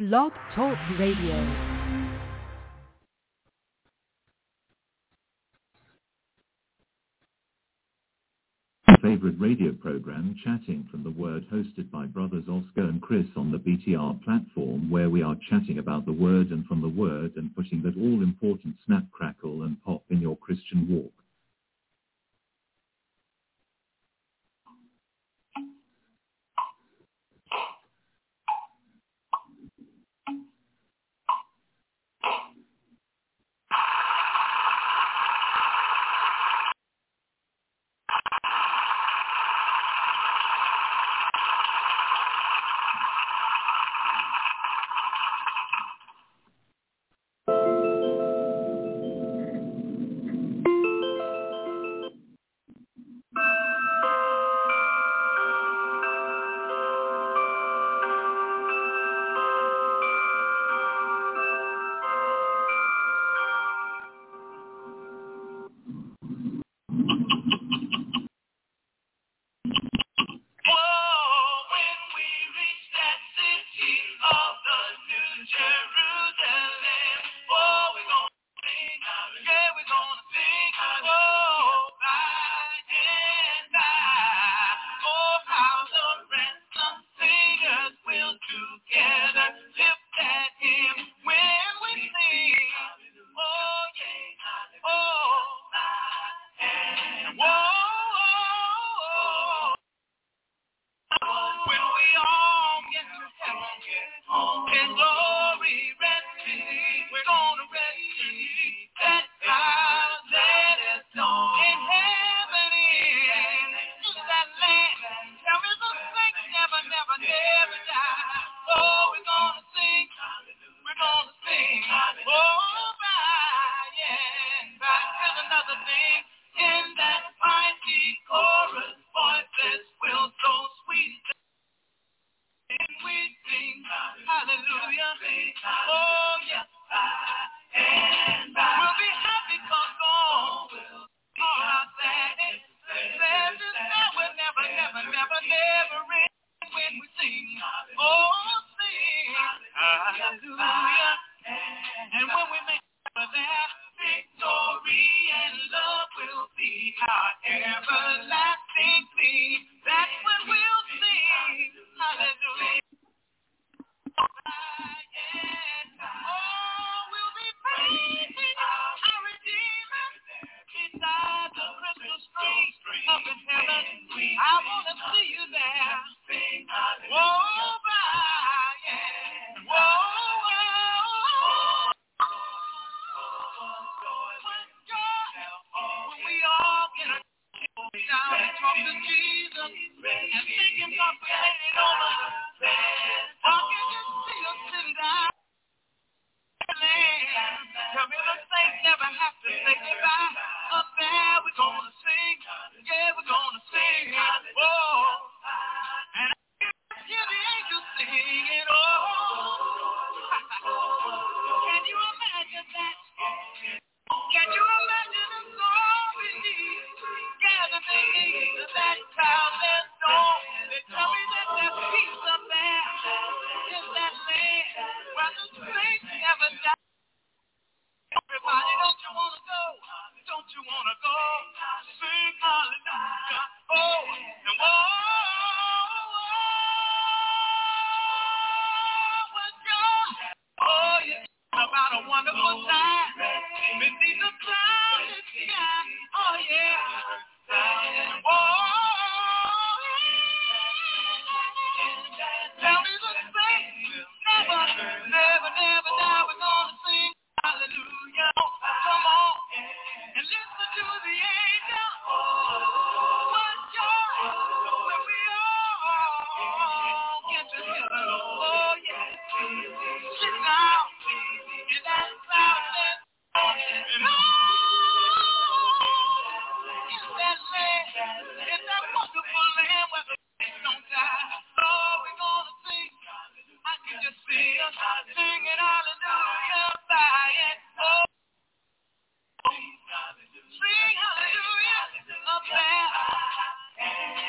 Blog Talk Radio. Favorite radio program, Chatting from the Word, hosted by brothers Oscar and Chris on the BTR platform, where we are chatting about the Word and from the Word and putting that all-important snap, crackle and pop in your Christian walk.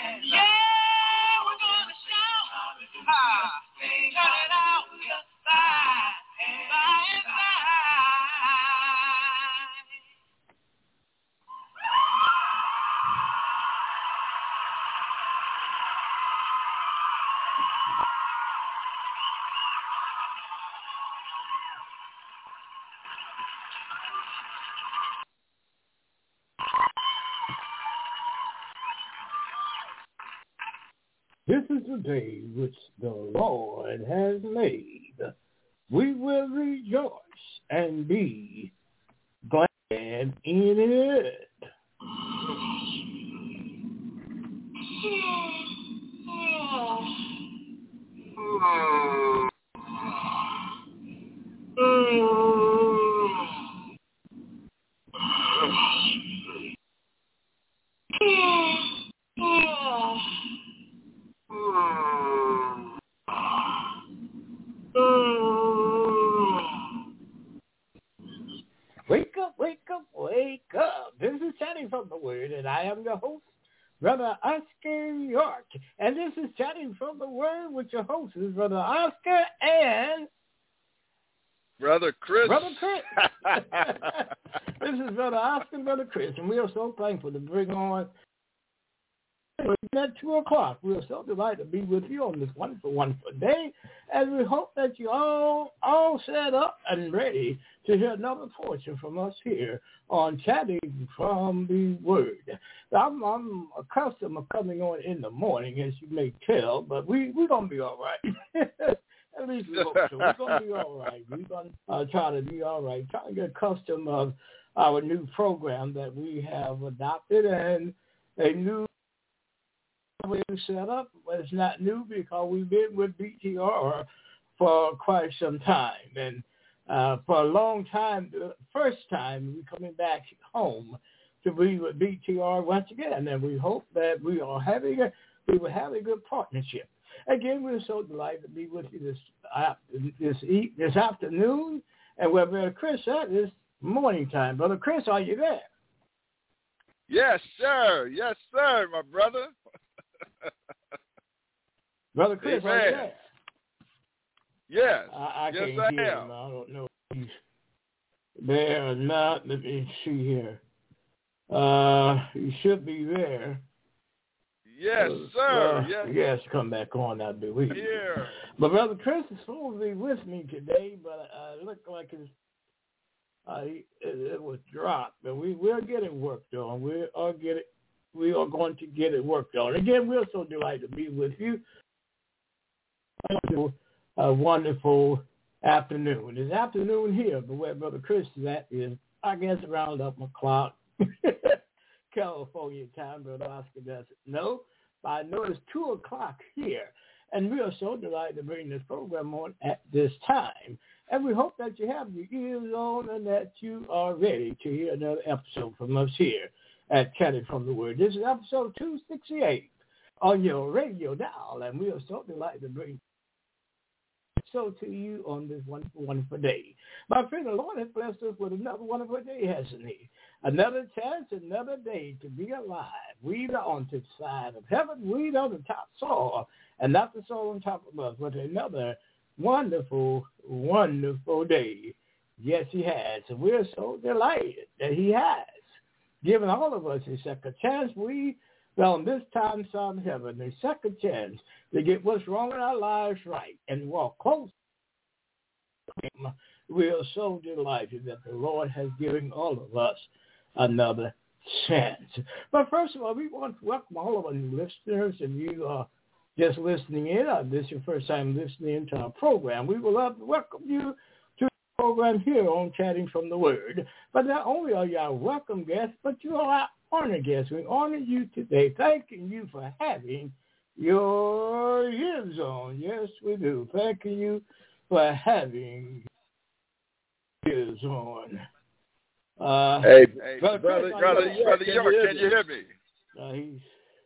Turn it out. This is the day which the Lord has made. We will rejoice and be glad in it. Wake up, wake up, wake up. This is Chatting from the Word, and I am your host, Brother Oscar York. And this is Chatting from the Word with your hosts, Brother Oscar and Brother Chris. Brother Chris. This is Brother Oscar and Brother Chris, and we are so thankful to bring on at 2 o'clock. We are so delighted to be with you on this wonderful day, and we hope that you all set up and ready to hear another portion from us here on Chatting from the Word. I'm accustomed to coming on in the morning, as you may tell, but we're going to be all right. At least we hope so. We're going to be all right. We're going to try to be all right, try to get accustomed of our new program that we have adopted and a new way to set up. But it's not new because we've been with BTR for quite some time. And for a long time, the first time we're coming back home to be with BTR once again. And we hope that we will have a good partnership. Again, we're so delighted to be with you this afternoon. And where Brother Chris at is morning time. Brother Chris, are you there? Yes, sir. Yes, sir, my brother. Brother Chris, Amen. are you there? Yes. I yes, can't I hear am. him. I don't know if he's there or not. Let me see here. He should be there. Yes, sir. Yes, come back on, I believe. Here. But Brother Chris is supposed to be with me today, but it looked like it was dropped. But we'll get it worked on. We are going to get it worked on. Again, we're so delighted to be with you. A wonderful afternoon. It's afternoon here, but where Brother Chris is at is, I guess, around up my clock. California time, Brother Oscar doesn't know. But I know it's 2 o'clock here. And we are so delighted to bring this program on at this time. And we hope that you have your ears on and that you are ready to hear another episode from us here at Chatting from the Word. This is episode 268 on your radio dial. And we are so delighted to bring so to you on this wonderful day. My friend, the Lord has blessed us with another wonderful day, hasn't he? Another chance, another day to be alive. We are on the side of heaven. We are the top soil, and not the soil on top of us, but another wonderful, wonderful day. Yes, he has. And we're so delighted that he has given all of us a second chance. We on this time, Son of Heaven, a second chance to get what's wrong in our lives right and walk close to him. We are so delighted that the Lord has given all of us another chance. But first of all, we want to welcome all of our new listeners. If you are just listening in, or this is your first time listening to our program, we would love to welcome you to the program here on Chatting from the Word. But not only are you our welcome guests, but you are our honor guests. We honor you today, thanking you for having your ears on. Yes, we do. Thanking you for having ears on. Hey, brother York, can you hear me?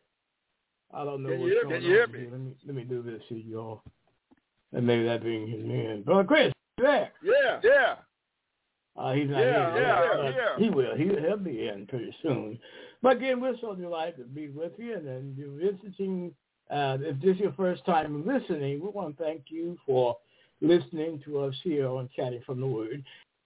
I don't know what's going on. Can you hear me? Let me do this here, y'all. And maybe that brings him in. Brother Chris, you there? Yeah. He's not here. He will. He'll be in pretty soon. But again, we're so delighted to be with you. And then you're visiting. If this is your first time listening, we want to thank you for listening to us here on Chatting from the Word.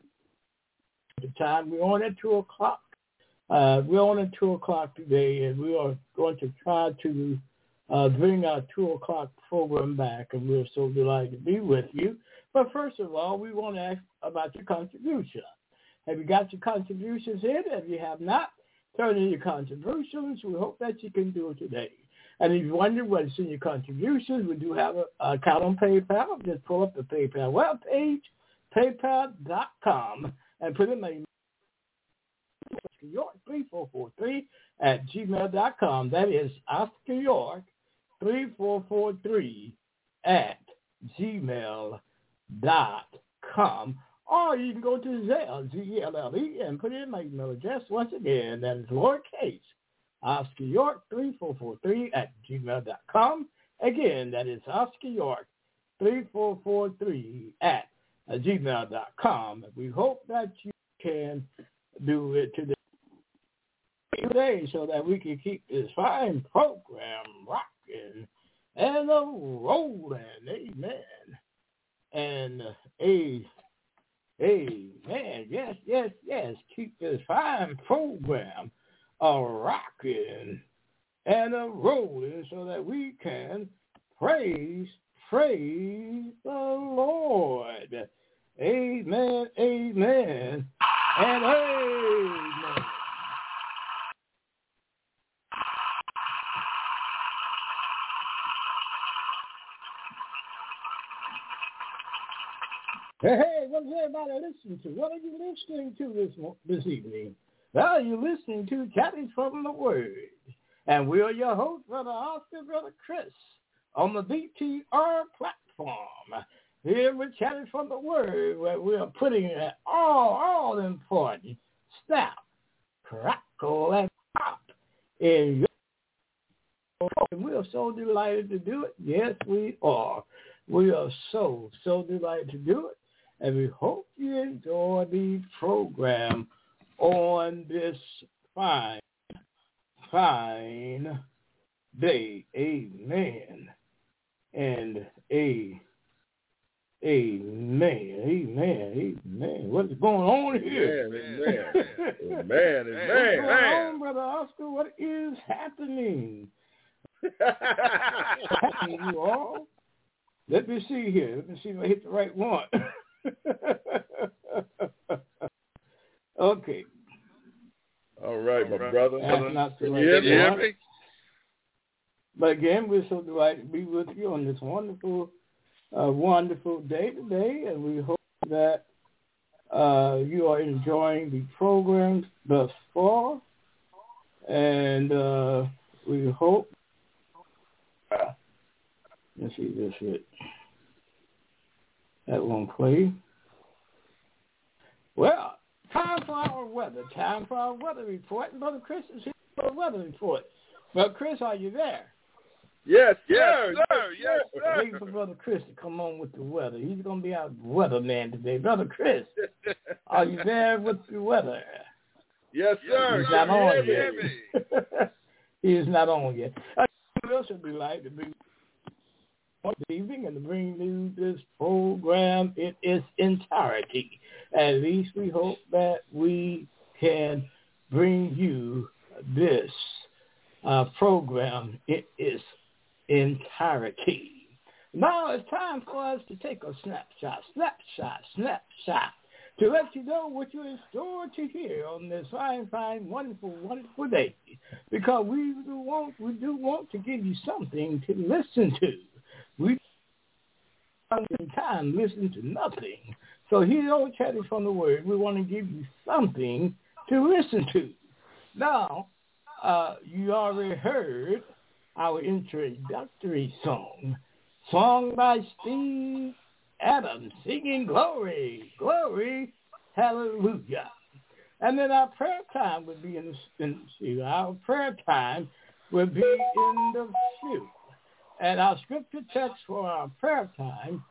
At the time, we're on at 2 o'clock. We're on at 2 o'clock today, and we are going to try to bring our 2 o'clock program back, and we're so delighted to be with you. But first of all, we want to ask about your contribution. Have you got your contributions in? If you have not, turn in your contributions. We hope that you can do it today. And if you wonder what is in your contributions, we do have an account on PayPal. Just pull up the PayPal webpage, paypal.com, and put in my Oscar York 3443 at gmail.com. That is Oscar York 3443 at gmail.com. Or you can go to Zelle, Z-E-L-L-E, and put in my email address once again. That is lowercase, Oscar York 3443 at gmail.com. Again, that is Oscar York 3443 at gmail.com. We hope that you can do it today so that we can keep this fine program rocking and rolling. Amen. And amen. Yes. Keep this fine program rocking and rolling so that we can praise the Lord. Amen, and amen. Hey, what is everybody listening to? What are you listening to this evening? Well, you're listening to Chatting from the Word. And we are your hosts, Brother Oscar, Brother Chris, on the BTR platform. Here we're Chatting from the Word, where we are putting all important snap, crackle, and pop in your life. And we are so delighted to do it. Yes, we are. We are so delighted to do it. And we hope you enjoy the program on this fine day. Amen. And amen. What's going on here? Amen. What's going on, Brother Oscar? What is happening? You all? Let me see here. Let me see if I hit the right one. Okay. All right, my brother. That's not the right You hear me? But again, we're so delighted to be with you on this wonderful day today, and we hope that you are enjoying the program thus far, and we hope. Let's see this hit. That won't play. Well, time for our weather report. And Brother Chris is here for the weather report. Brother Chris, are you there? Yes, sir. Waiting for Brother Chris to come on with the weather. He's going to be our weatherman today. Brother Chris, are you there with the weather? Yes, sir. He's not on yet. He is not on yet. We also would like to be this evening and to bring you this program in its entirety. At least we hope that we can bring you this program in its entirety. Now it's time for us to take a snapshot, to let you know what you're in store to hear on this fine, wonderful day. Because we do want to give you something to listen to. We don't have time to listen to nothing. So here on Chatting from the Word, we want to give you something to listen to. Now, you already heard our introductory song by Steve Adams, singing Glory, Hallelujah. And then our prayer time would be in the few. And our scripture text for our prayer time,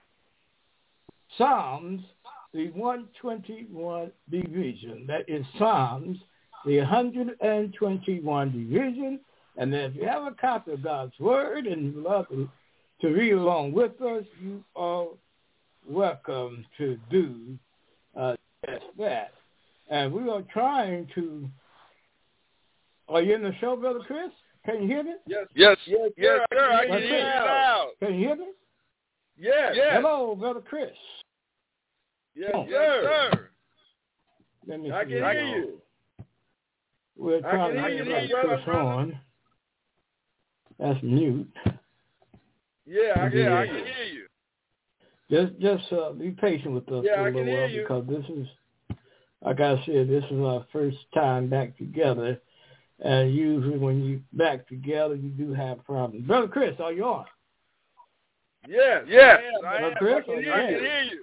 Psalms, the 121 division. That is Psalms, the 121 division. And then if you have a copy of God's Word and you love to read along with us, you are welcome to do just that. And we are trying to... Are you in the show, Brother Chris? Can you hear me? Yes, sir. I can hear you now. Can you hear me? Yes. Hello, Brother Chris. Yes, sir. Let me see. I can hear you. We're trying to get Brother Chris on. That's mute. Yeah, I can hear you. Just be patient with us Yeah, for I a can little hear while you. because this is, like I said, this is our first time back together. And usually when you back together, you do have problems. Brother Chris, are you on? Yes, I am. Chris, I can hear you.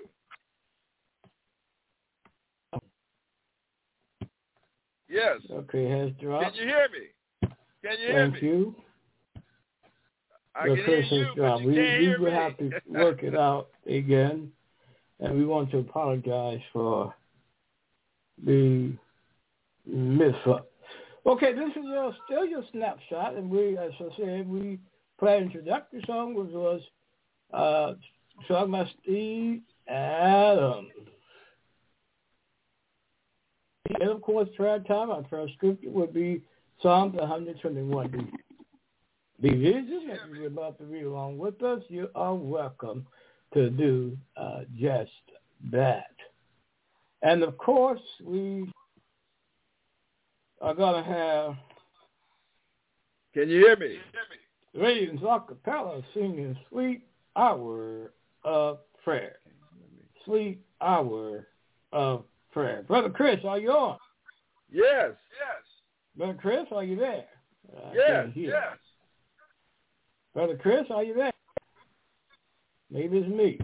Yes. Okay, has dropped. Can you hear me? Thank you. I can Chris hear you, has dropped. but you can't hear We will me. have to work it out again. And we want to apologize for the mix-up. Okay, this is still your snapshot, and we, as I said, we played introductory song, which was sung by Steve Adams. And of course, prayer time, our first scripture would be Psalms 121. The vision that you're about to read along with us, you are welcome to do just that. And of course, we are going to have... Can you hear me? Radiance Acapella singing Sweet Hour of Prayer. Sweet Hour of Prayer. Brother Chris, are you on? Yes. Brother Chris, are you there? Yes. Brother Chris, are you there? Maybe it's me.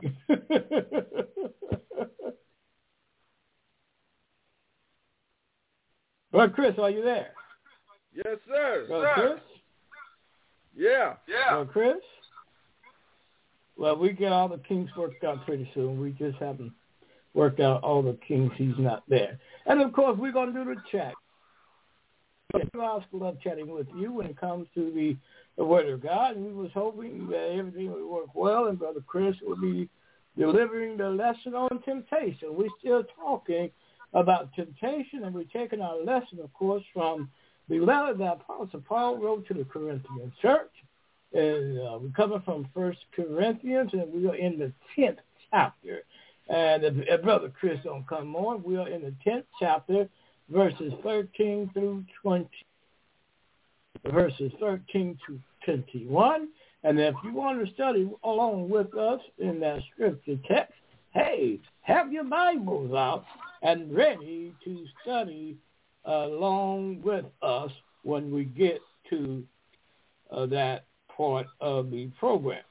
Brother Chris, are you there? Yes, sir. Brother Chris? Yeah. Brother Chris? Well, we get all the kinks worked out pretty soon. We just haven't worked out all the kinks. He's not there. And, of course, we're going to do the chat. I love chatting with you when it comes to the Word of God. And we was hoping that everything would work well, and Brother Chris would be delivering the lesson on temptation. We're still talking about temptation, and we're taking our lesson, of course, from the letter that Apostle Paul wrote to the Corinthian church. And we're coming from 1 Corinthians, and we are in the 10th chapter. And if Brother Chris don't come on, we are in the 10th chapter, verses 13 through 20. Verses 13 to 21. And if you want to study along with us in that scripture text, hey, have your Bibles out and ready to study along with us when we get to that part of the program.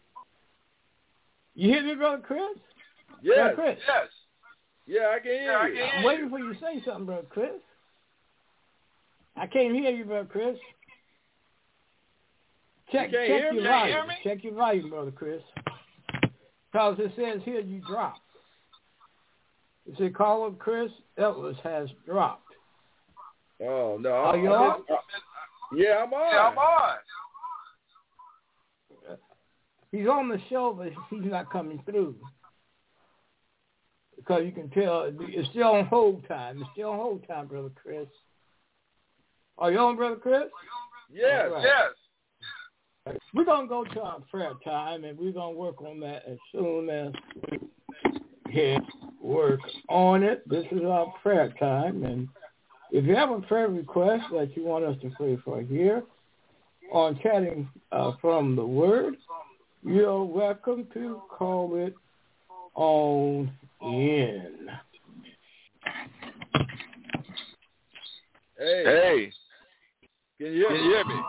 You hear me, Brother Chris? Yes. Brother Chris? Yes. Yeah, I can hear you. I'm waiting for you to say something, Brother Chris. I can't hear you, Brother Chris. Check your volume. Check your volume, Brother Chris. Because it says here you dropped. It says caller Chris Ellis has dropped. Oh, no. Are you on? Yeah, I'm on. He's on the show, but he's not coming through. Because you can tell it's still on hold time. It's still on hold time, Brother Chris. Are you on, Brother Chris? Yes, right. Yes. We're going to go to our prayer time, and we're going to work on that as soon as we can work on it. This is our prayer time, and if you have a prayer request that you want us to pray for here on Chatting from the Word, you're welcome to call it on in. Hey. Can you hear me?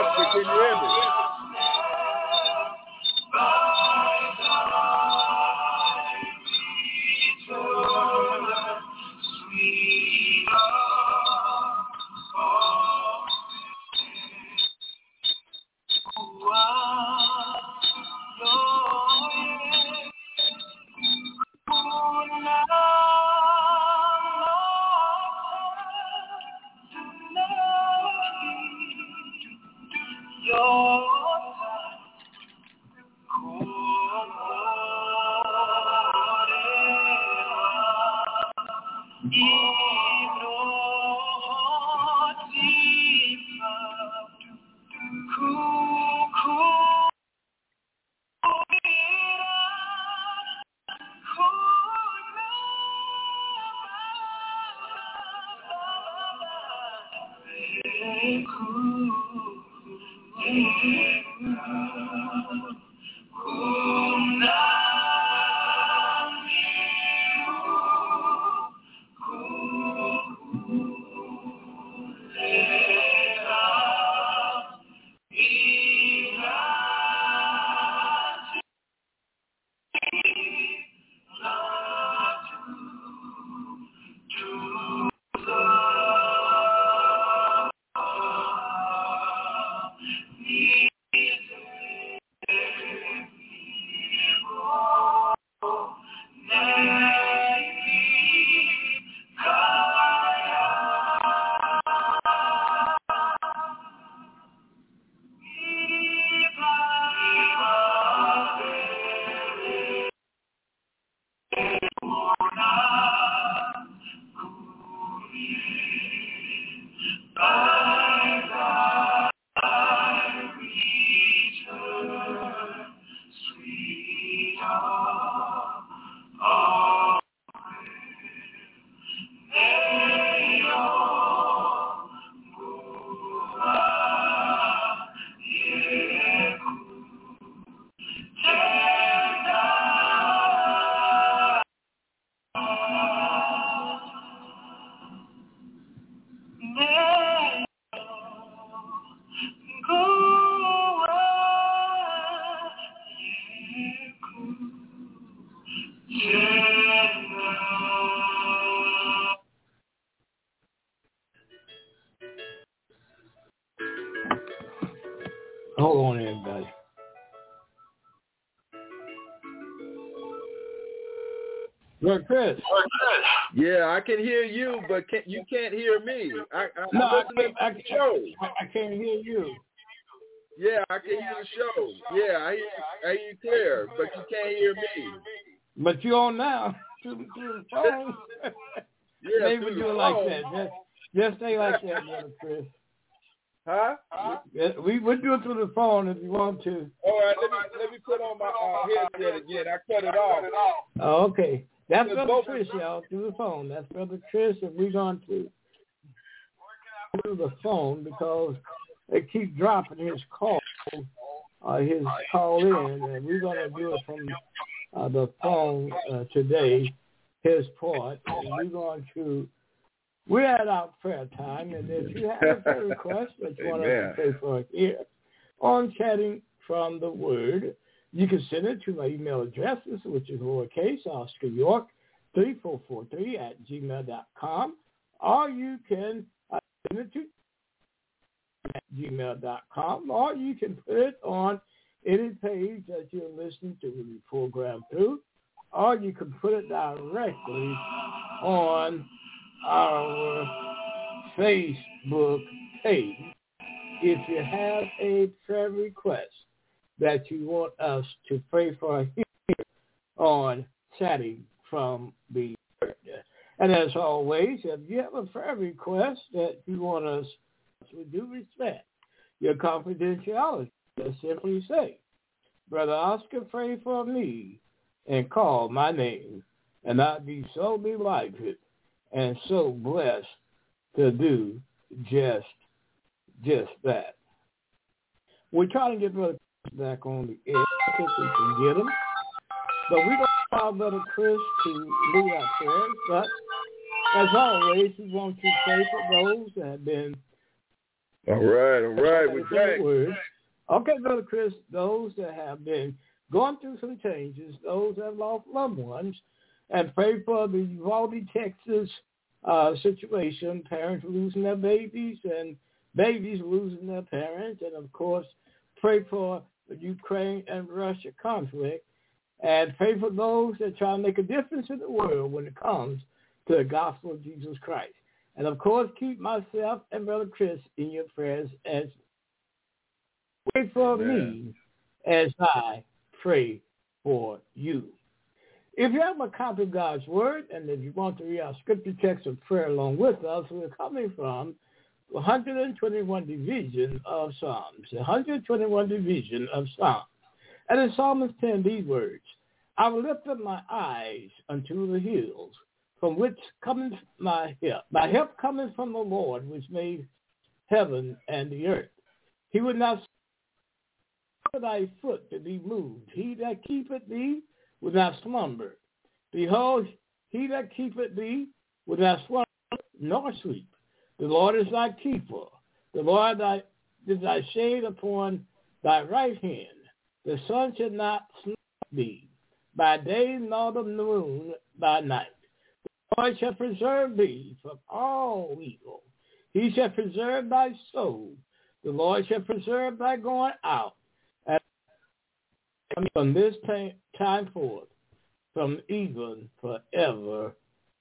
Oscar, can you hear me? Hold on, everybody. Look, Chris. Yeah, I can hear you, but you can't hear me. I can't hear you. Yeah, I can hear the show. Yeah, I hear you clear, but you can't hear me. But you're on now through the phone. Yeah, maybe do it like that. Just stay like that, brother Chris. Huh? We would do it through the phone if you want to. All right, let me put on my headset again. I cut it off. Oh, okay. That's Brother Chris, y'all, through the phone. That's Brother Chris, and we're going to through the phone because they keep dropping his call in, and we're going to do it from the phone today, his part, and we're at our prayer time, and if you have a prayer request that you want us to pray for here on Chatting from the Word, you can send it to my email address, which is lowercase, Oscar York 3443 at gmail.com, or you can send it to at gmail.com, or you can put it on any page that you're listening to the program through, or you can put it directly on our Facebook page. If you have a prayer request that you want us to pray for here on Chatting from the Word. And as always, if you have a prayer request that you want us to do, respect your confidentiality. Just simply say, Brother Oscar, pray for me, and call my name, and I'd be so delighted and so blessed to do just that. We're trying to get Brother back on the air if we can get him. But we don't allow Brother Chris to lead our prayers. But as always, we want to pray for those that have been All right. We're back. Okay, Brother Chris, those that have been going through some changes, those that have lost loved ones, and pray for the Uvalde, Texas situation, parents losing their babies and babies losing their parents, and of course, pray for the Ukraine and Russia conflict, and pray for those that try to make a difference in the world when it comes to the gospel of Jesus Christ. And of course, keep myself and Brother Chris in your prayers as pray for me as I pray for you. If you have a copy of God's Word, and if you want to read our scripture text of prayer along with us, we're coming from 121 division of Psalms, 121 division of Psalms. And in Psalms 10, these words, I will lift up my eyes unto the hills, from which cometh my help. My help cometh from the Lord, which made heaven and the earth. He would not suffer thy foot to be moved. He that keepeth thee will not slumber. Behold, he that keepeth thee will not slumber nor sleep. The Lord is thy keeper. The Lord is thy shade upon thy right hand. The sun shall not smite thee by day, nor the moon by night. The Lord shall preserve thee from all evil. He shall preserve thy soul. The Lord shall preserve thy going out and from this time forth, from even forever,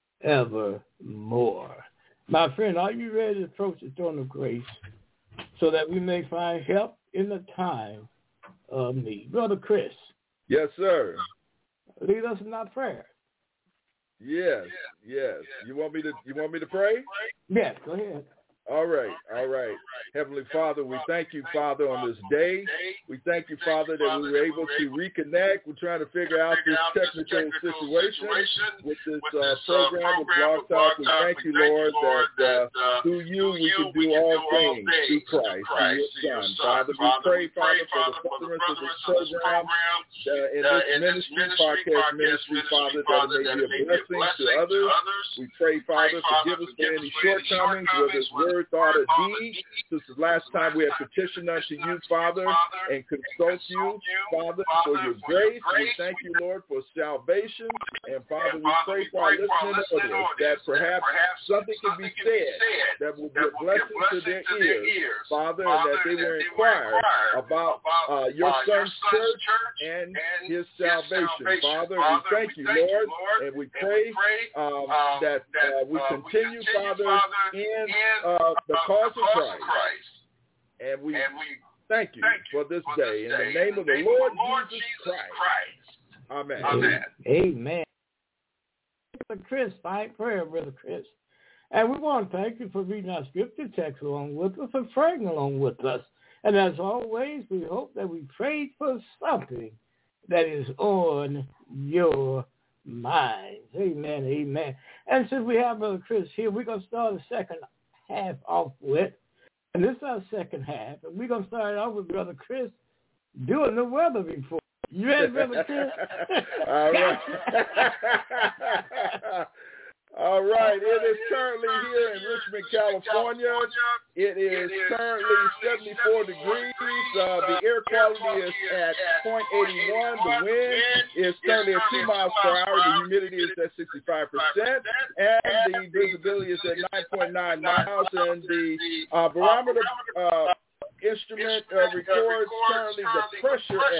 evermore. My friend, are you ready to approach the throne of grace so that we may find help in the time of need? Brother Chris. Yes, sir. Lead us in our prayer. Yes. You want me to pray? Yes, go ahead. All right. Heavenly Father, we thank you, Father, on this day. We thank you, Father, that we were able to reconnect. We're trying to figure out this technical situation with this program with Blog Talk. We thank you, Lord, that through you we can do all things through Christ, through your Son. Father, we pray, Father, for the furtherance of this program in this ministry, podcast ministry, Father, that it may be a blessing to others. We pray, Father, forgive us for any shortcomings, whether it's word, thought, or deed. Since the last time we have petitioned unto you, Father, and consult you, Father, for your grace. We thank you, Lord, for salvation. And Father, we pray for our listening audience that perhaps something can be said that will be a blessing to their ears, Father, and that they will inquire about your Son's church and his salvation. Father, we thank you, Lord, and we pray that we continue, Father, in the cause of Christ. And we thank you for this day. In the name of the Lord Jesus Christ. Amen. Amen. Brother Chris, fine prayer, Brother Chris. And we want to thank you for reading our scripture text along with us and praying along with us. And as always, we hope that we prayed for something that is on your mind. Amen. And since we have Brother Chris here, we're going to start the second half off with. And this is our second half. And we're going to start off with Brother Chris doing the weather report. You ready, Brother Chris? All right. All right. It is currently here in Richmond, California. It is currently 74 degrees. The air quality is at 0.81. The wind is currently at 2 miles per hour. The humidity is at 65%. And the visibility is at 9.9 miles. And the barometer instrument records currently the pressure at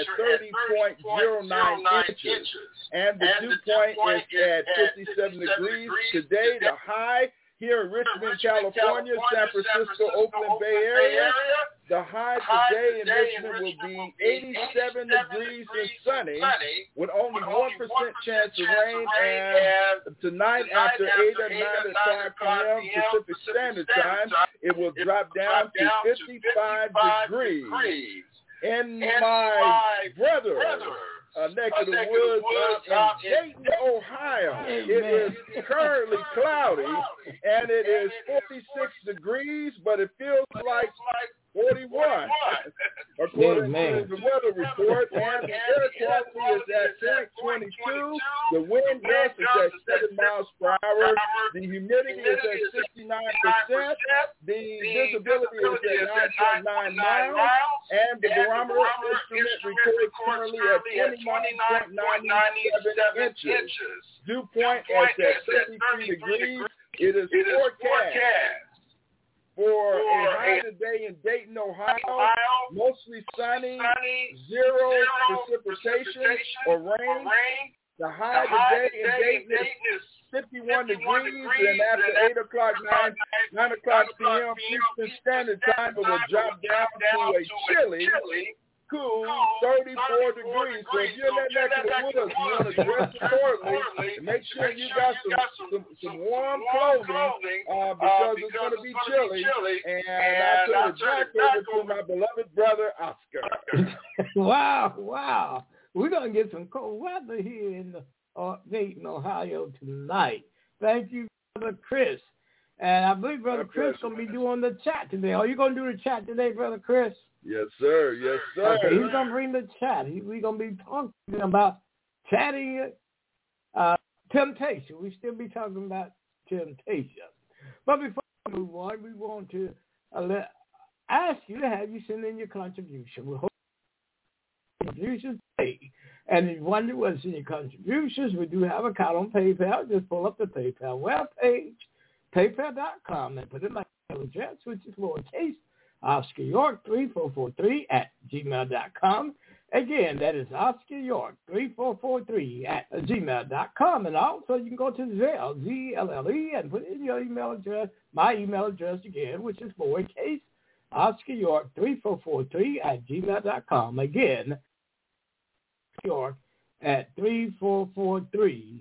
30.09 inches. And the dew point is at 57 degrees. Today, the high here in Richmond, California, San Francisco, Oakland Bay Area, the high today in Richmond will be 87 degrees and sunny with only 1% chance of rain. And tonight after 8 or 9 o'clock p.m. Pacific Standard Time, it will drop down to 55 degrees. In my brother, neck of the woods out in Dayton, Ohio. It is currently cloudy, and it is 46 degrees, but it feels like 41. according to the weather report, and the air quality is at 22. The wind gust is at 7 miles per hour. The humidity is at 69%. The visibility is at 9.9 miles, and the barometer instrument records currently at 29.97 inches. Dew point is at 53 degrees. It is forecast for a high today in Dayton, Ohio, mostly sunny, 0 precipitation or rain. The high today in Dayton is 51 degrees, and after 8 o'clock, 9 o'clock p.m. Eastern Standard Time, it will drop down to a chilly, cool 34 degrees. So if you're in that neck of the woods, you want to dress accordingly. Make sure you got some warm clothing because it's going to be chilly. And I turn it back over to my beloved brother, Oscar. Wow. We're going to get some cold weather here in Dayton, Ohio tonight. Thank you, Brother Chris. And I believe Brother Chris is going to be doing the chat today. Are you going to do the chat today, Brother Chris? Yes, sir. Yes, sir. Okay, he's going to bring the chat. We're going to be talking about chatting temptation. We still be talking about temptation. But before we move on, we want to ask you to have you send in your contribution. We hope contributions today. And if you wonder what's in your contributions, we do have an account on PayPal. Just pull up the PayPal webpage, paypal.com, and put in my email address, which is lowercase Oscar York 3443 at gmail.com. Again, that is Oscar York 3443 at gmail.com. And also you can go to Zelle, Z-L-L-E, and put in your email address, my email address again, which is lowercase Oscar York 3443 at gmail.com. Again, York at 3443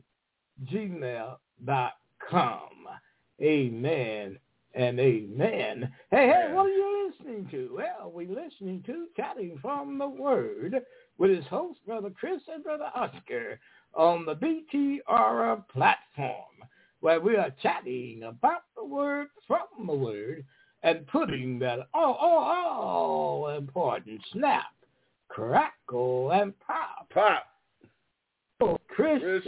gmail.com. Amen and amen. Hey, what are you listening to? Well, we're listening to Chatting from the Word with his host, Brother Chris and Brother Oscar, on the BTR platform, where we are chatting about the Word, from the Word, and putting that all important snap, crackle, and pop. Oh, Christian.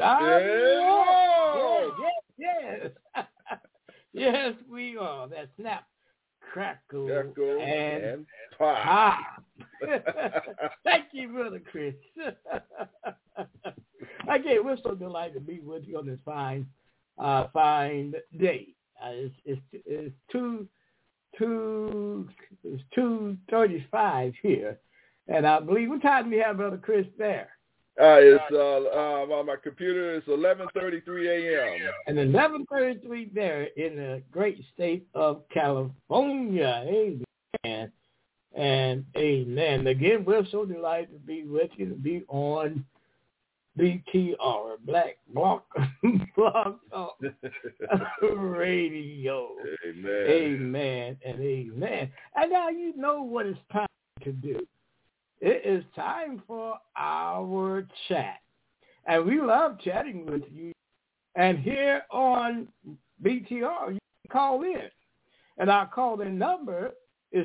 Yes. Yes, we are. That snap, crackle, and pop. Thank you, Brother Chris. Again, we're so delighted to be with you on this fine day. It's 2:35 here, and I believe what time do we have, Brother Chris, there? It's on my computer. It's 11:33 a.m. And 11:33 there in the great state of California. Amen and amen. Again, we're so delighted to be with you, to be on BTR, Black Block Talk Radio. Amen and amen. And now you know what it's time to do. It is time for our chat. And we love chatting with you. And here on BTR, you can call in. And our call-in number is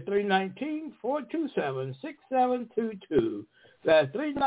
319-427-6722. That's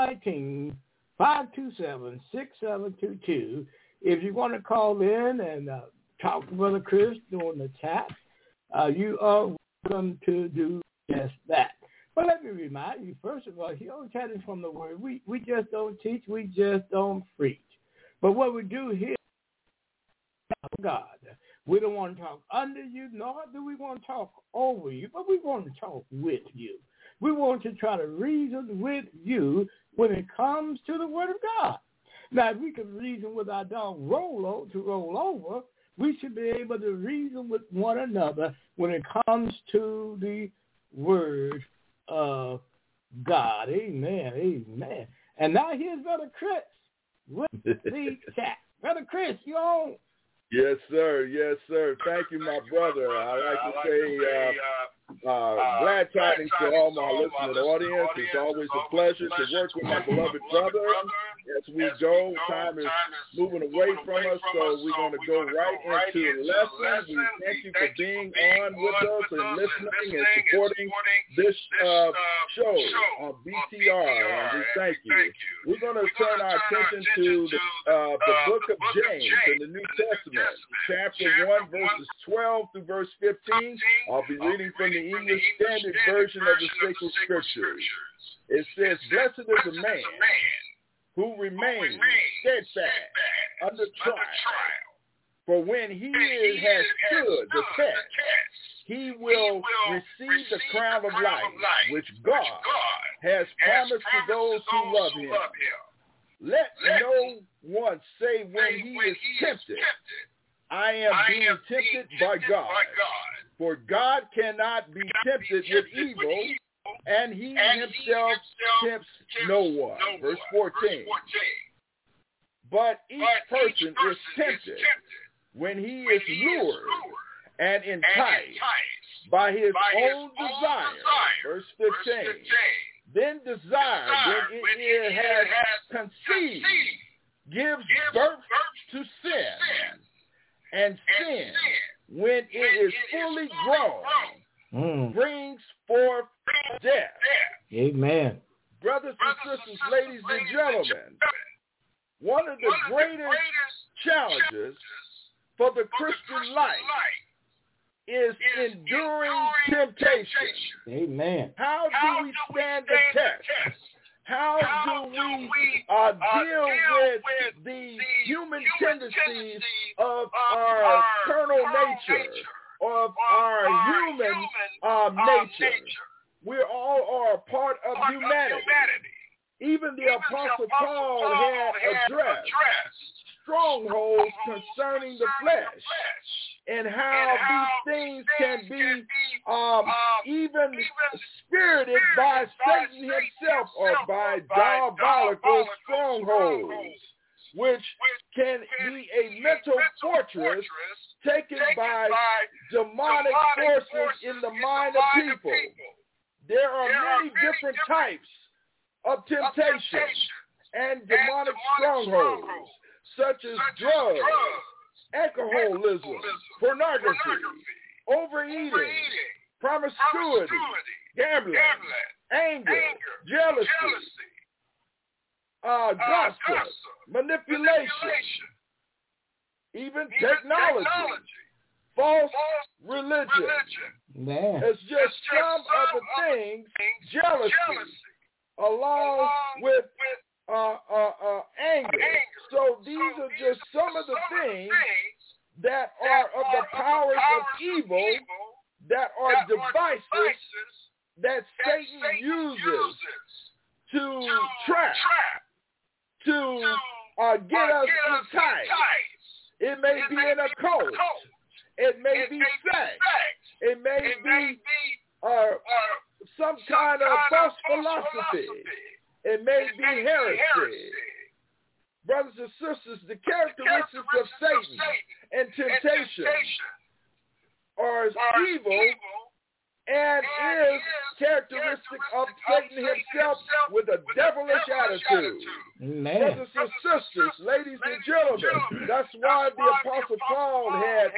319-527-6722. If you want to call in and talk to Brother Chris during the chat, you are welcome to do just that. But let me remind you, first of all, here on Chatting from the Word, we just don't teach, we just don't preach. But what we do here is God. We don't want to talk under you, nor do we want to talk over you, but we want to talk with you. We want to try to reason with you when it comes to the Word of God. Now, if we can reason with our dog Rolo to roll over, we should be able to reason with one another when it comes to the Word of God. Amen. Amen. And now here's Brother Chris with the chat. Brother Chris, you on? Yes, sir. Yes, sir. Thank you, my brother. I like to say glad tidings to all my listening audience. It's always a pleasure to work with my beloved brother. as we go. Time is moving away from us, so we're going to go right into the lesson. We thank you for being on with us and listening and supporting this show on BTR. We thank you. We're going to turn our attention to the book of James in the New Testament, chapter 1, verses 12 through verse 15. I'll be reading from the English Standard Version of the Sacred Scriptures. It says, "Blessed is the man who remains steadfast under trial. For when he has stood the test, he will receive the crown of life, which God has promised to those who love him. Let no one say when he is tempted, I am being tempted by God. For God cannot be tempted with evil, and he himself tempts no one." Verse 14. "But each person is tempted when he is lured and enticed by his own desire." Verse 15. "Then desire, when it has conceived, gives birth to sin. And sin, when it is fully grown, brings forth death." Amen. Brothers and sisters, ladies and gentlemen, one of the greatest challenges for the Christian life is enduring temptation. Amen. How do we stand the test? How do we deal with the human tendencies of our carnal nature, of our human nature? We all are a part of humanity. Even the Apostle Paul had addressed strongholds concerning the flesh and how these things can be even spirited by Satan himself or by diabolical strongholds, which can be a mental fortress taken by demonic forces in the mind of people. There are many different types of temptation and demonic strongholds, such as drugs, alcoholism, pornography, overeating, promiscuity, gambling, anger, jealousy, gossip, manipulation, even technology, false religion. Man. It's just some of the things, jealousy, along with anger. So these are just some of the things that are of the powers of evil, that are devices that Satan uses to trap, to get us enticed. It may be an occult. It may be sex. It may be some kind of false philosophy. It may be heresy. Brothers and sisters, the characteristics of Satan and temptation are evil and is characteristic of Satan himself with a devilish attitude. Amen. Brothers and sisters, ladies and gentlemen, that's why the Apostle Paul had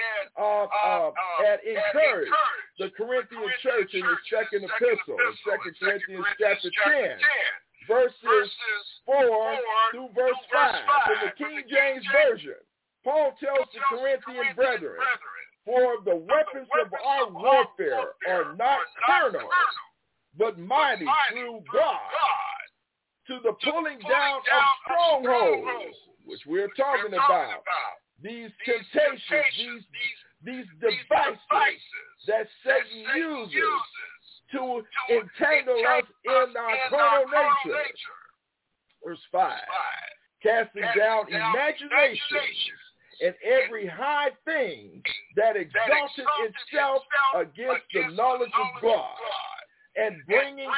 encouraged the Corinthian church in his second epistle, in 2 Corinthians chapter 10, verses 4 through verse 5. In the King James Version, Paul tells the Corinthian brethren, "For the weapons of our warfare are not carnal, but mighty through God to the pulling down of strongholds," which we're talking about. These temptations, these devices that Satan uses to entangle us in our carnal nature. Verse 5, "Casting down imaginations and every high thing that exalted itself against the knowledge of God, and bringing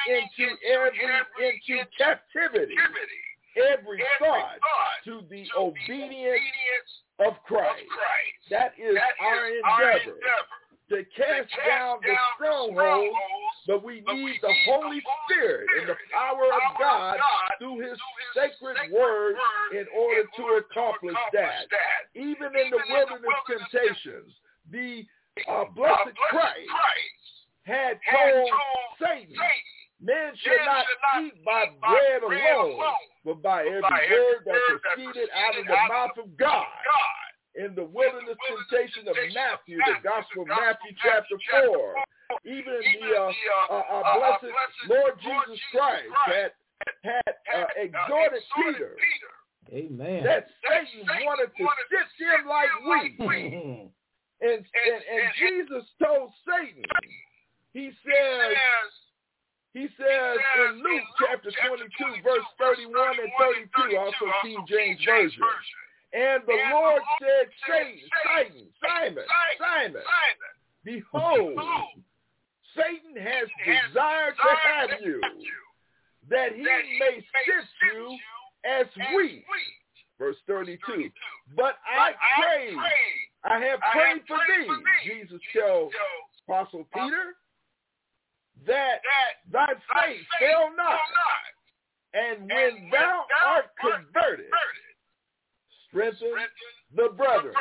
into captivity every thought to the obedience of Christ." That is our endeavor, to cast down the strongholds, but we need the Holy Spirit and the power of God through his sacred word in order to accomplish that. Even in the wilderness temptations, the blessed Christ had told Satan, men should not eat by bread alone, but by every word that proceeded out of the mouth of God. In the wilderness temptation of Matthew, the Gospel of Matthew chapter 4, even the blessed Lord Jesus Christ had exhorted Peter, amen, that Satan wanted to sift him like wheat. And Jesus told Satan, he says in Luke chapter 22, verse 31 and 32, also King James Version, and the Lord said, Simon, behold, Satan has desired to have you, that he may sift you as wheat. Verse 32, but I have prayed for thee, Jesus tells Apostle Peter, that thy faith fail not, and when thou art converted, strengthen the brethren.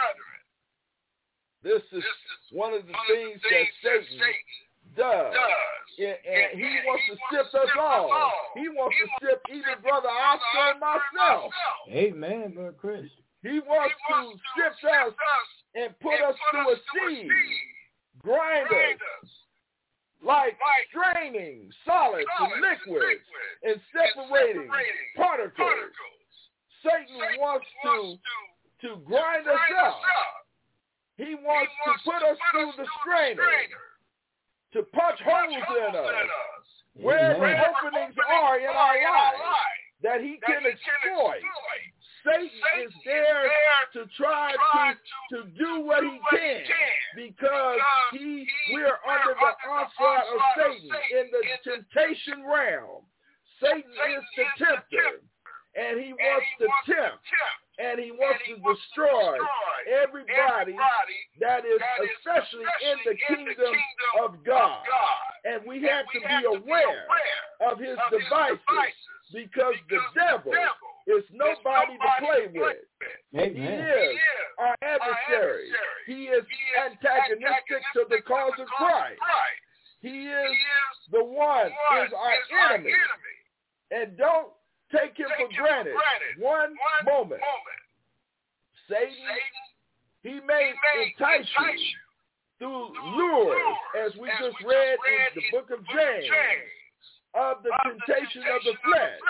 This is one of the things that Satan does. And he wants to sift us all. He wants to sift even Brother Oscar and myself. Amen, Brother Chris. He wants to sift us and put us through a sieve, grind us, like straining solids and liquids and separating particles. Satan wants to grind us up. He wants to put us through the strainer, to punch holes in us, wherever openings are in our lives that he can exploit. Satan is there to try to do what he can, because we're under the onslaught of Satan in the temptation realm. Satan is the tempter, and he wants to tempt, and he wants to destroy everybody that is especially in the kingdom of God. And we have to be aware of his devices, because the devil is nobody to play with. Amen. He is our adversary. He is antagonistic to the cause of Christ. He is the one, is our enemy. And don't take him for granted one moment. Satan, he may entice you through lures, as we just read in the book of James, of the temptation of the flesh.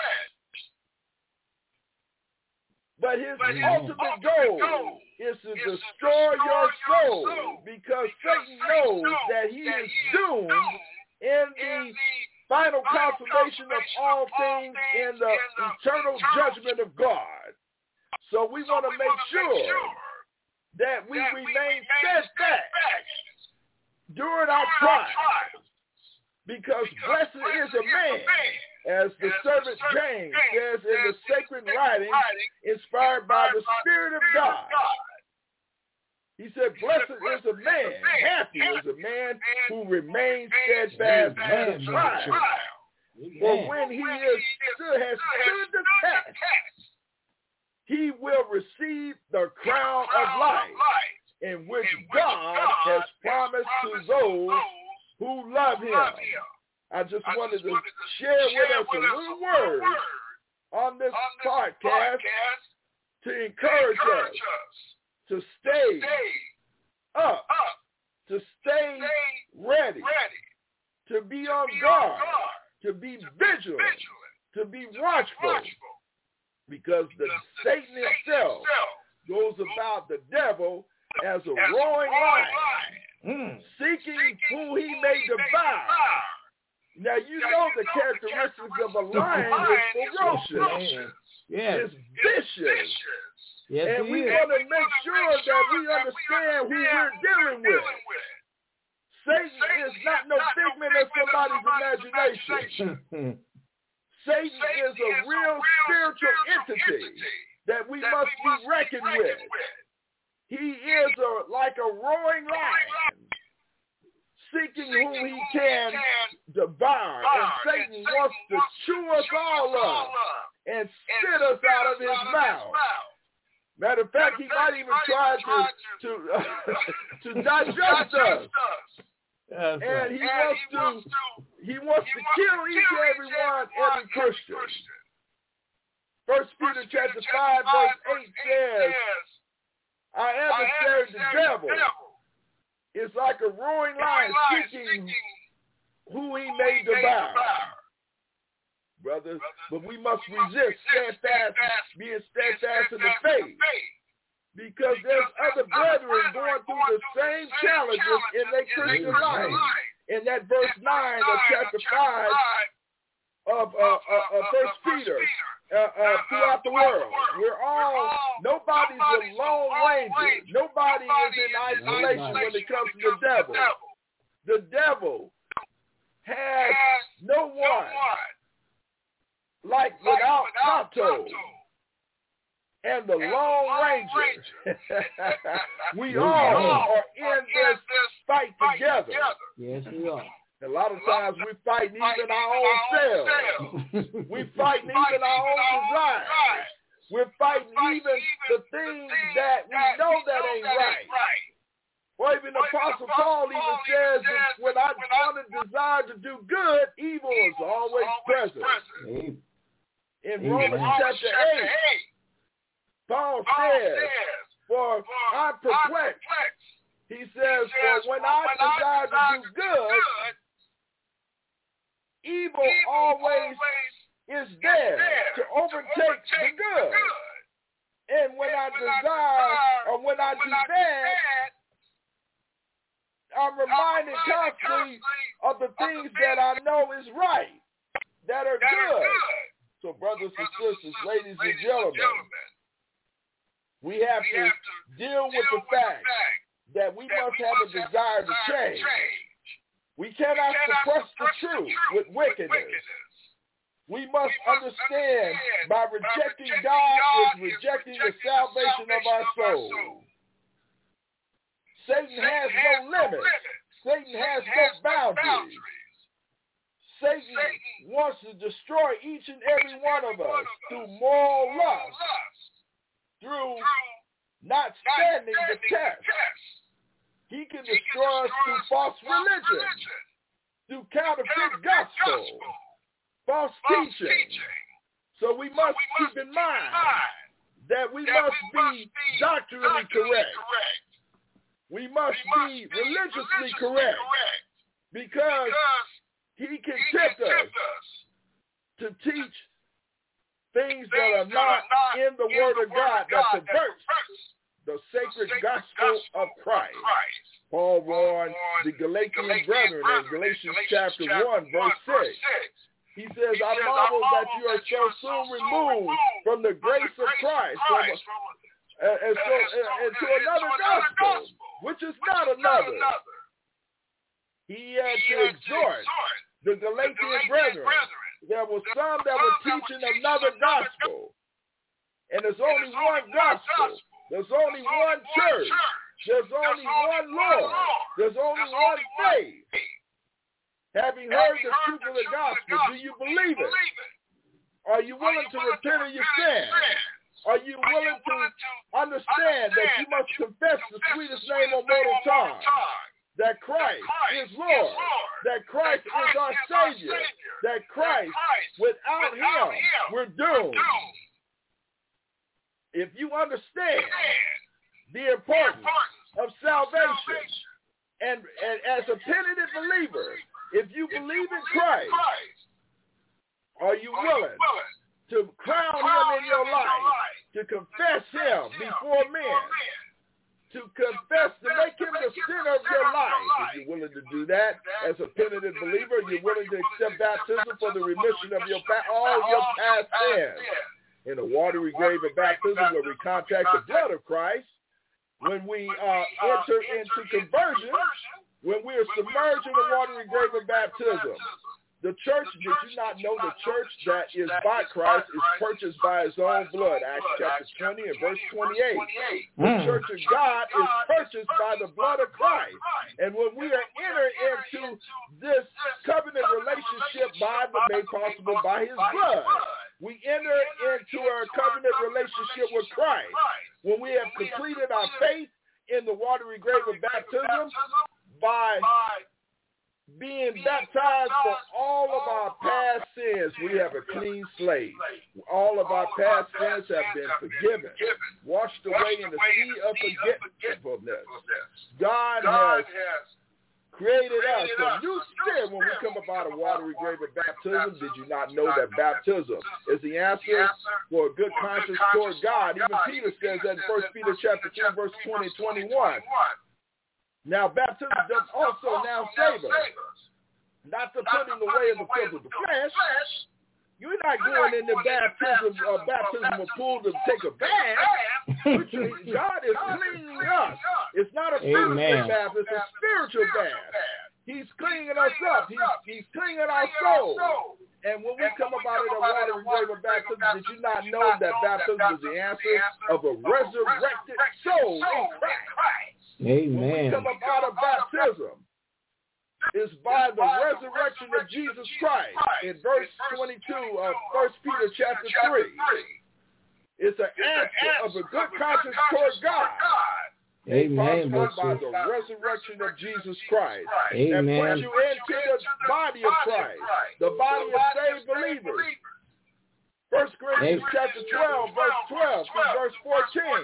But his ultimate goal is to destroy your soul, because Satan knows that he is doomed in the final consummation of all things in the eternal judgment of God. So we want to make sure that we remain steadfast during our trials, because blessed is a man, as the servant James says in the sacred writings inspired by the Spirit of God. He said, blessed is a man, happy is a man who remains steadfast in the trial. For when he has stood the test, he will receive the crown of life, in which God has promised to those who love him. I just wanted to share with us a little word on this podcast to encourage us to stay up, to stay ready, to be on guard, to be vigilant, to be watchful, because the Satan himself goes about the devil as a roaring lion, seeking who he may devour. Now, you know the characteristics of a lion is ferocious. Yes. It's vicious. Yes, and we want to make sure that we understand who we're dealing with. Satan is not no figment of somebody's imagination. Satan is a real spiritual entity that we must be reckoned with. He is like a roaring lion, seeking whom he can devour. And Satan wants to chew us all up and spit us out of his mouth. Matter of fact, he might even try to digest us. And he wants to kill each and every one, every Christian. 1 Peter chapter 5, verse 8 says, our adversary, the devil, is like a roaring lion seeking who he may devour. Brothers, but we must resist being steadfast in the faith, because there's other brethren going through the same challenges in their Christian life. In that verse 9 of chapter 5 of 1 Peter, throughout the world, nobody's a lone ranger. Nobody is in isolation when it comes to the devil. The devil has no one like without Tonto and the Lone Ranger. We all are in this fight together. Yes, we are. A lot of times we fight even our own selves. We fight even our own desires. We're fighting even the things that we know that ain't right. Or even the Apostle Paul even says that when I want to desire to do good, evil is always present. In Romans chapter 8, Paul says, for I'm perplexed. He says, for when I desire to do good, evil always is there to overtake the good. And when I desire, or when I do bad, I'm reminded constantly of the things that I know is right, that are good. So brothers and sisters, ladies and gentlemen, we have to deal with the fact that we must have a desire to change. We cannot suppress the truth with wickedness. We must understand by rejecting God is rejecting the salvation of our soul. Satan has no limits. Satan has no boundaries. Satan wants to destroy each and every one of us through moral lust, through not standing the test. He can destroy us through false religion, through counterfeit gospel, false teaching. So we must keep in mind that we must be doctrinally correct. We must be religiously correct, because he can tempt us to teach things that are not in the Word of God, that perverts the sacred gospel of Christ. Paul warned the Galatian brethren in Galatians chapter 1, verse 6. He says, I marvel that you are so soon removed from the grace of Christ into another gospel, which is not another. He had to exhort the Galatian brethren. There were some that were teaching another gospel. And there's only one gospel. There's only one church. There's only one Lord. There's only one faith. Having heard the truth of the gospel, do you believe it? Are you willing to repent of your sin? Are you willing to understand that you must confess the sweetest name on mortal tongue? That Christ is Lord. That Christ is our Savior. That Christ, without him, we're doomed. If you understand the importance of salvation, and as a penitent believer, if you believe in Christ, are you willing to crown him in your life, to confess him before men, to confess, to make him the center of your life? If you're willing to do that as a penitent believer, you're willing to accept baptism for the remission of all your past sins. In a watery grave of baptism where we contact the blood of Christ, when we enter into conversion, when we are submerged in the watery grave of baptism, The church, did you not know the church that is by Christ is purchased by his own blood? Acts chapter 20 and verse 28. The church of God is purchased by the blood of Christ. And when we are entered into this covenant relationship made possible by his blood, we enter into our covenant relationship with Christ. When we have completed our faith in the watery grave of baptism by being baptized for all of our past sins, we have a clean slate. All of our past sins have been forgiven, washed away in the sea of forgetfulness. God has created us a new spirit when we come up out of watery grave of baptism. Did you not know that baptism is the answer for a good conscience toward God? Even Peter says that in 1 Peter chapter 2, verse 20, 21. Now, baptism does also now save us, not to put in the way of the filth of the flesh. You're not going in the baptismal pool to take a bath. God is cleaning us. It's not a physical bath. It's a spiritual bath. He's cleaning us up. He's cleaning our soul. And when we come up out of the watery grave of baptism, did you not know that baptism is the answer of a resurrected soul in Christ? Amen. When we come up out of baptism, it's by the resurrection of Jesus Christ. In verse 22 of 1 Peter chapter 3, it's an answer of a good conscience toward God. Amen. By the resurrection of Jesus Christ. Amen. And put you into the body of Christ, the body of saved believers. 1 Corinthians chapter 12, verse 12 through verse 14.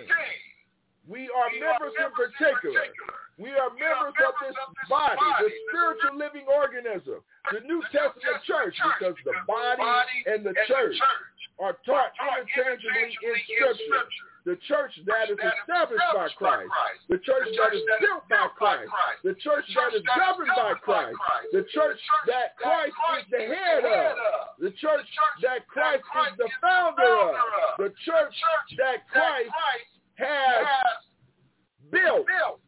We are members in particular. We are members of this body, the spiritual living organism, the New Testament church, because the body and the church are taught interchangeably in Scripture. The church that is established by Christ, the church that is built by Christ, the church that is governed by Christ, the church that Christ is the head of, the church that Christ is the founder of, the church that Christ has built.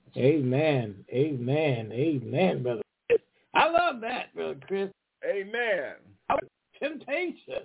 Amen. Amen. Amen, Brother Chris. I love that, Brother Chris. Amen. Temptation.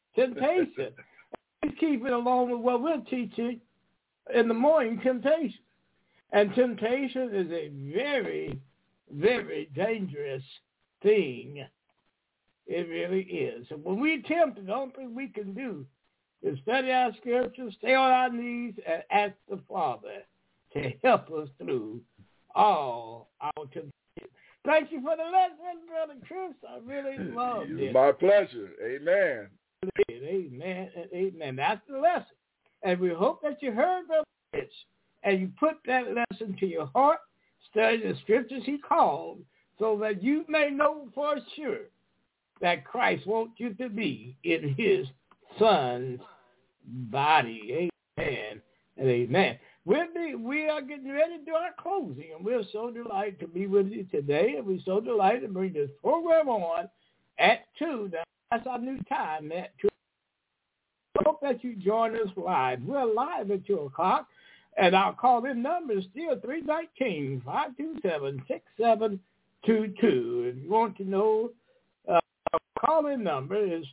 Let's keep it along with what we're teaching in the morning, temptation. And temptation is a very, very dangerous thing. It really is. And when we tempt, the only thing we can do is study our scriptures, stay on our knees, and ask the Father to help us through all our temptations. Thank you for the lesson, Brother Chris. I really loved it. My pleasure. Amen. Amen and amen. That's the lesson. And we hope that you heard Brother Chris and you put that lesson to your heart, study the scriptures he called, so that you may know for sure that Christ wants you to be in his Son's body. Amen and amen. We are getting ready to do our closing, and we're so delighted to be with you today, and we're so delighted to bring this program on at 2. That's our new time, at 2. I hope that you join us live. We're live at 2 o'clock, and our call-in number is still 319-527-6722. If you want to know, our call-in number is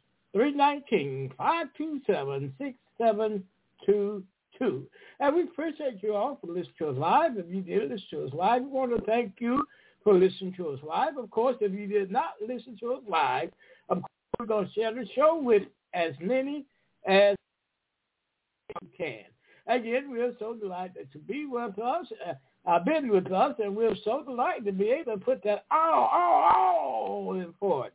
319-527-6722. And we appreciate you all for listening to us live. If you did listen to us live, we want to thank you for listening to us live. Of course, if you did not listen to us live, of course, we're going to share the show with as many as you can. Again, we're so delighted to be with us. Been with us, and we're so delighted to be able to put that all important.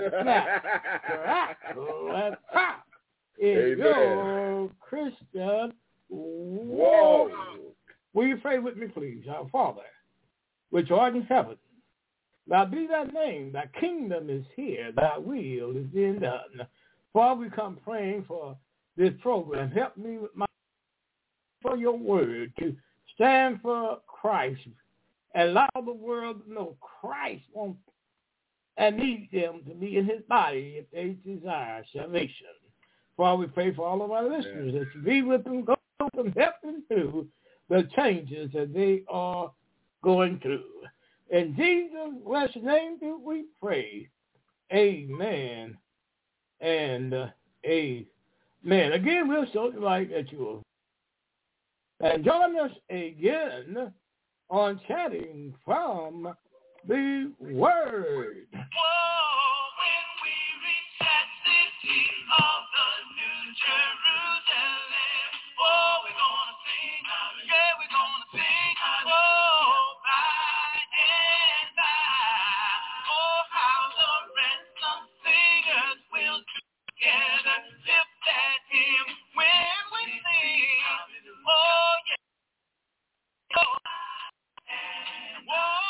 Is your Christian walk. Will you pray with me, please? Our Father, which art in heaven, thou be thy name, thy kingdom is here, thy will is being done. Father, we come praying for this program. Help me with for your word to stand for Christ and allow the world to know Christ wants and needs them to be in his body if they desire salvation. Father, we pray for all of our listeners that you be with them, go with them, help them through the changes that they are going through. In Jesus' blessed name do we pray. Amen and amen. Again, we're so delighted that you will and join us again on Chatting from the Word. Whoa, when we reach that city of the New Jerusalem, oh, we're gonna sing, yeah, we're gonna sing, oh, by and by, oh, how the ransom singers will together lift that hymn when we sing, oh, yeah, oh, whoa.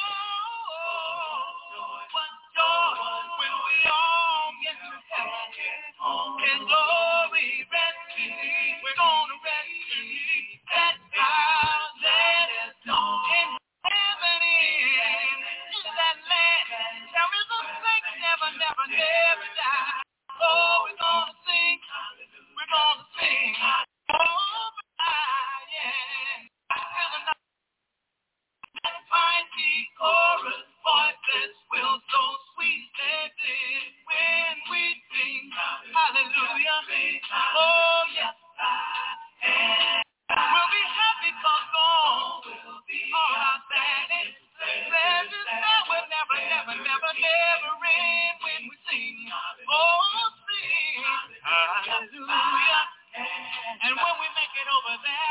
And glory rest beneath, we're gonna rest beneath that cloud that is in heaven in that land. There is a sing never die. Oh, we're gonna sing, oh, yeah. There's another mighty chorus voices will so sweet and clear when we sing hallelujah. Oh yes, we'll be happy 'cause all our sadness that will never end when we sing. Oh, sing hallelujah. And when we make it over there,